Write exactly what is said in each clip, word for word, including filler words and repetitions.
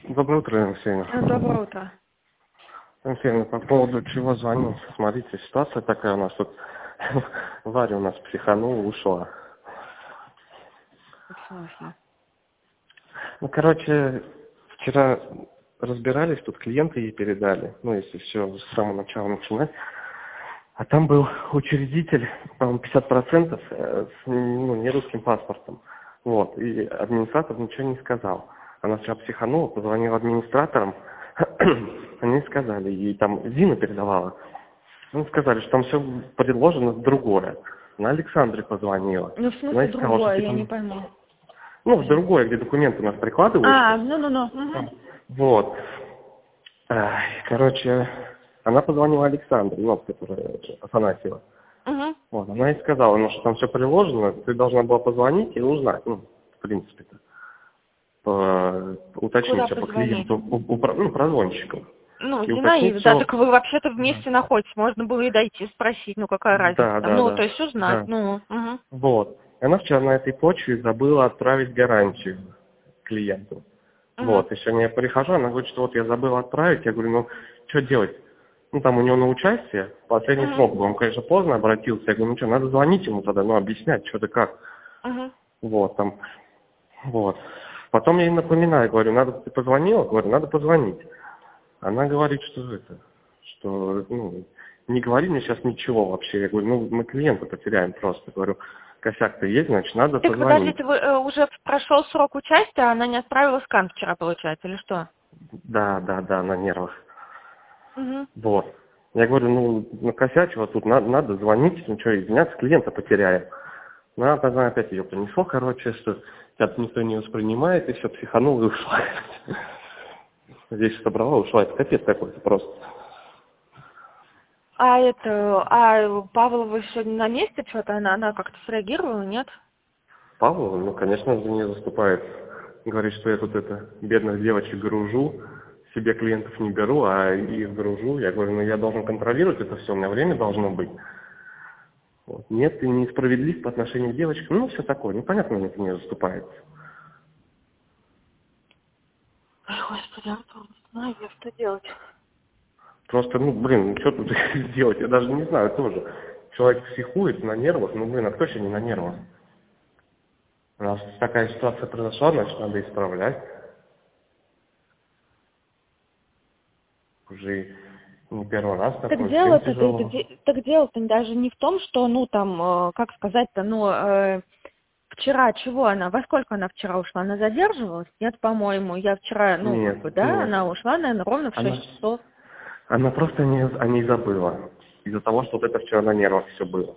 Доброе утро, Алексей. Доброе утро. Алексей, по поводу чего звоню. Смотрите, ситуация такая у нас тут. Варя у нас психанула, ушла. В смысле? Ну, короче, вчера разбирались, тут клиенты ей передали. Ну, если все с самого начала начинать. А там был учредитель, по-моему, пятьдесят процентов с ну, не русским паспортом. Вот. И администратор ничего не сказал. Она вчера психанула, позвонила администраторам. Они сказали, ей там Зина передавала. Ну, сказали, что там все предложено другое. Она Александре позвонила. Ну, в Она смысле ей сказала, что другое, я типа, не пойму. ну, в другое, где документы у нас А, прикладываются. ну-ну-ну. Угу. Вот. Ай, короче, она позвонила Александре, ну, которая Афанасьева. Угу. Вот, она ей сказала, ну, что там все приложено, ты должна была позвонить и узнать, ну, в принципе-то, по, уточнить Куда все по позвонить? клиенту, у, у, про- ну, прозвонщиков. Ну, И уточнить Зинаида, да, все. так вы вообще-то вместе находитесь. Можно было и дойти, спросить, ну какая разница Да, там. да, Ну, да, то есть узнать, да. ну. Угу. Вот. И она вчера на этой почве забыла отправить гарантию клиенту. Угу. Вот, и сегодня я прихожу, она говорит, что вот я забыла отправить. Я говорю, ну, что делать? Ну, там у него на участие последний Угу. срок был. Он, конечно, поздно обратился. Я говорю, ну что, надо звонить ему тогда, ну, объяснять, что-то как. Угу. Вот, там, вот. Потом я ей напоминаю, говорю, надо, ты позвонила? Говорю, надо позвонить. Она говорит, что это, что, ну, не говори мне сейчас ничего вообще. Я говорю, ну, мы клиента потеряем просто. Говорю, косяк-то есть, значит, надо Так позвонить. подождите, вы э, уже прошел срок участия, а она не отправила скан вчера, получается, или что? Да, да, да, на нервах. Угу. Вот. Я говорю, ну, накосячила, тут надо, надо звонить, ну что, извиняться, клиента потеряем. Ну, а тогда опять ее понесло, короче, что тебя никто не воспринимает, и все, психанула и ушла. Здесь собрала, ушла. Это капец какой-то просто. А это, а Павлова сегодня на месте что-то, она, она как-то среагировала, нет? Павлова, ну, конечно, за нее заступает. Говорит, что я тут это, бедных девочек гружу, себе клиентов не беру, а их гружу. Я говорю, ну, я должен контролировать это все, у меня время должно быть. Вот. Нет, ты несправедлив по отношению к девочкам. Ну, все такое. Непонятно, мне за нее заступает. Ой, господи, Антон, не знаю я, что делать. Просто, ну, блин, ну, что тут делать? Я даже не знаю тоже. Человек психует на нервах, ну, блин, а кто еще не на нервах? У нас такая ситуация произошла, значит, надо исправлять. Уже не первый раз Так такое, всем дело-то, да, тяжело. да, так дело-то даже не в том, что, ну, там, э, как сказать-то, ну, э, вчера чего она, во сколько она вчера ушла? Она задерживалась? Нет, по-моему, я вчера, ну, как бы, Нет, да, нет. она ушла, наверное, ровно в Она, шесть часов. она просто не, о ней забыла. Из-за того, что вот это вчера на нервах все было.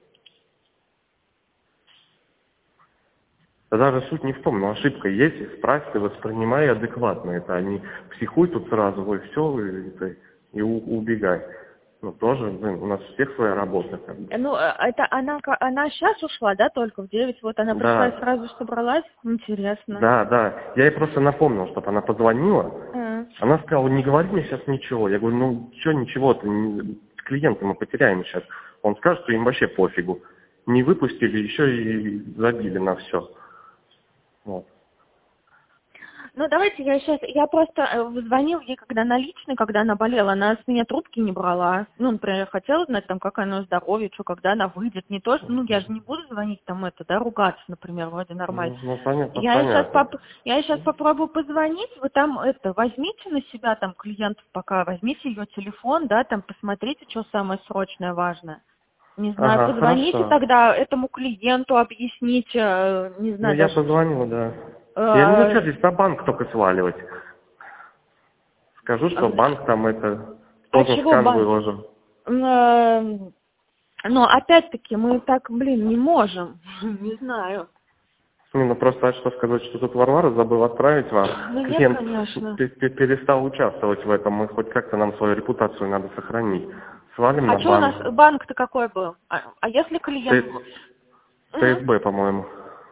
Да даже суть не в том, но ошибка есть, исправь, ты воспринимай адекватно это, а не психуй тут сразу, ой, все, и, это, и у- убегай. Ну, тоже, блин, у нас у всех своя работа, как бы. Э, Ну, э, это она, ка- она сейчас ушла, да, только в девять, вот она пришла и Да, сразу собралась? Интересно. да, да. Я ей просто напомнил, чтобы она позвонила. А. Она сказала, не говори мне сейчас ничего. Я говорю, ну, что ничего-то, не- с клиентом мы потеряем сейчас. Он скажет, что им вообще пофигу. Не выпустили, еще и забили на все. Вот. Ну, давайте я сейчас, я просто э, звонил ей, когда на личный, когда она болела, она с меня трубки не брала. Ну, например, я хотела знать, там, как она здоровье, что, когда она выйдет. Не то, что, ну, я же не буду звонить там это, да, ругаться, например, вроде нормально. Ну, ну, понятно, Я сейчас, понятно. поп... я сейчас попробую позвонить, вы там, это, возьмите на себя, там, клиентов пока, возьмите ее телефон, да, там, посмотрите, что самое срочное, важное. Не знаю, Ага, позвоните хорошо. тогда этому клиенту, объясните, э, не Ну, знаю, я даже... позвоню, да. Я не э, хочу здесь на банк только сваливать. Скажу, что банк там это А поздно чего скан банк? выложил. М, Но опять-таки мы так, блин, не можем. Не знаю. Не, ну просто а что сказать, что тут Варвара забыл отправить вам. Ну нет, Клиент конечно. пе- пе- перестал участвовать в этом. Мы хоть как-то нам свою репутацию надо сохранить. Свалим А на что у нас банк. банк-то какой был? А, а если клиент... Т- Мгм. ТСБ, по-моему.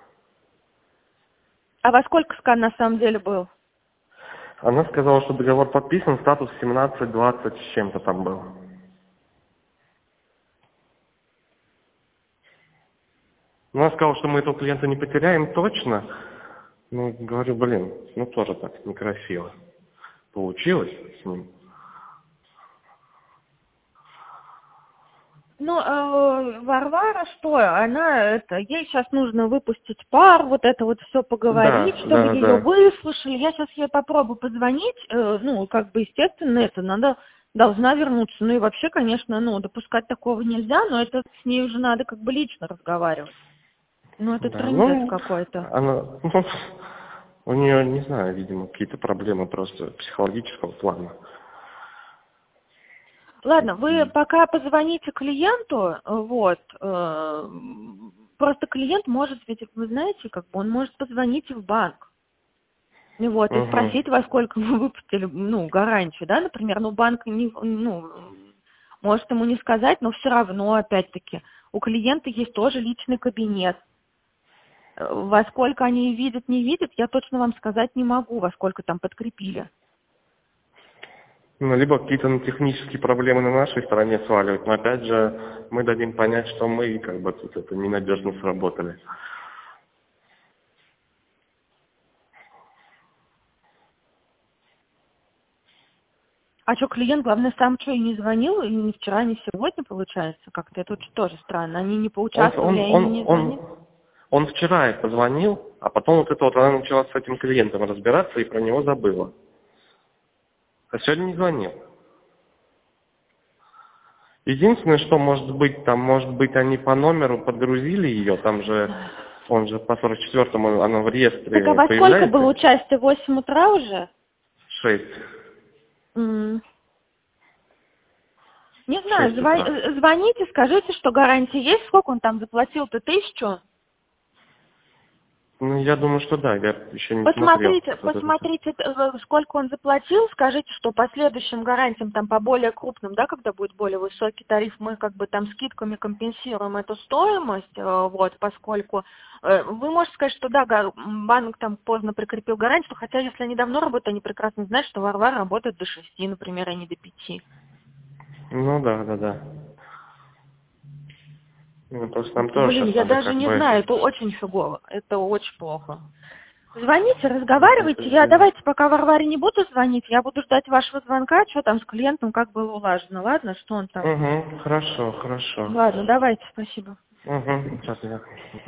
А во сколько скан на самом деле был? Она сказала, что договор подписан, статус семнадцать двадцать с чем-то там был. Ну, она сказала, что мы этого клиента не потеряем точно, Ну, говорю, блин, ну тоже так некрасиво получилось с ним. Ну, э, Варвара что? Она, это, ей сейчас нужно выпустить пар, вот это вот все поговорить, Да, чтобы да, ее да. выслушали. Я сейчас ей попробую позвонить, э, ну, как бы, естественно, это надо, должна вернуться. Ну и вообще, конечно, ну, допускать такого нельзя, но это с ней уже надо как бы лично разговаривать. Ну, это Да, трындец ну, какой-то. она, ну, у нее, не знаю, видимо, какие-то проблемы просто психологического плана. Ладно, вы пока позвоните клиенту, э, вот, э, просто клиент может, ведь, вы знаете, как бы он может позвонить и в банк. Ну вот, и Угу. спросить, во сколько вы выпустили, ну, гарантию, да, например, ну, банк, не, ну, может ему не сказать, но все равно, опять-таки, у клиента есть тоже личный кабинет. Э, Во сколько они видят, не видят, я точно вам сказать не могу, во сколько там подкрепили. Ну, либо какие-то ну, технические проблемы на нашей стороне сваливать, но опять же мы дадим понять, что мы как бы тут это ненадежно сработали. А что, клиент, главное, сам что, и не звонил, и ни вчера, ни сегодня, получается? Как-то это очень тоже странно. Они не Он, поучаствовали, он, а они он, не звонили. он, он вчера ей позвонил, а потом вот это вот она начала с этим клиентом разбираться и про него забыла. А сегодня не звонил. Единственное, что может быть, там, может быть, они по номеру подгрузили ее, там же, он же по сорок четвёртому, она в Так а реестре во сколько было появляется, участие? В восемь утра уже? шесть, М. Не в знаю, шесть зва- утра. э, звоните, скажите, что гарантия есть, сколько он там заплатил-то, тысячу? Ну, я думаю, что да, я еще не смотрел. Посмотрите, Вот это всё. посмотрите, э, сколько он заплатил, скажите, что по следующим гарантиям, там по более крупным, да, когда будет более высокий тариф, мы как бы там скидками компенсируем эту стоимость, э, вот, поскольку э, вы можете сказать, что да, га- м, банк там поздно прикрепил гарантию, хотя если они давно работают, они прекрасно знают, что Варвара работает до шести, например, а не до пяти. Ну да, да, да. Ну, просто нам тоже Блин, сейчас я надо даже как не бы... знаю, это очень фигово, это очень плохо. Звоните, Вот это разговаривайте. Я сделать. давайте пока Варваре не буду звонить, я буду ждать вашего звонка, что там с клиентом, как было улажено. Ладно, что он там? Угу, хорошо, хорошо. Ладно, давайте, спасибо. Угу, сейчас я...